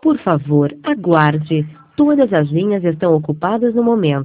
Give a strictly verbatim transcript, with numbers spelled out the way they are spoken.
Por favor, aguarde. Todas as linhas estão ocupadas no momento.